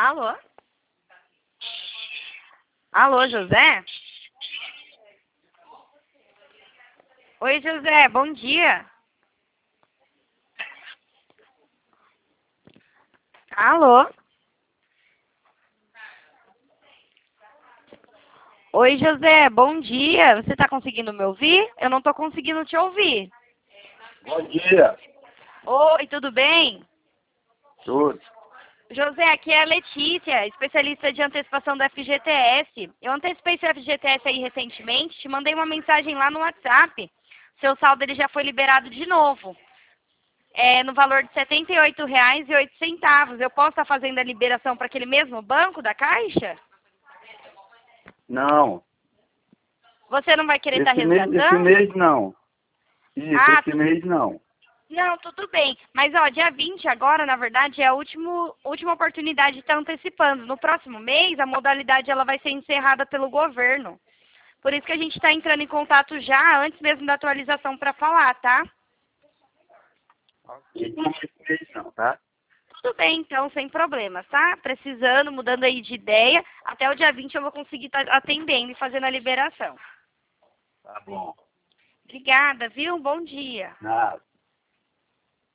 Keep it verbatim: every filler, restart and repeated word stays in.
Alô? Alô, José? Oi, José, bom dia. Alô? Oi, José, bom dia. Você está conseguindo me ouvir? Eu não estou conseguindo te ouvir. Bom dia. Oi, tudo bem? Tudo. José, aqui é a Letícia, especialista de antecipação do F G T S. Eu antecipei seu F G T S aí recentemente, te mandei uma mensagem lá no WhatsApp. Seu saldo ele já foi liberado de novo. É no valor de setenta e oito reais e oito centavos. Eu posso estar fazendo a liberação para aquele mesmo banco da Caixa? Não. Você não vai querer estar Esse mês, esse resgatando? mês não. Isso, Ah, esse tu- mês não. não, tudo bem. Mas, ó, dia vinte agora, na verdade, é a último, última oportunidade de estar antecipando. No próximo mês, a modalidade ela vai ser encerrada pelo governo. Por isso que a gente está entrando em contato já, antes mesmo da atualização, para falar, tá? Ok. Não, esse mês não, tá? Tudo bem, então, sem problemas, tá? Precisando, mudando aí de ideia, até o dia vinte eu vou conseguir estar atendendo e fazendo a liberação. Tá bom. Obrigada, viu? Bom dia. Nada.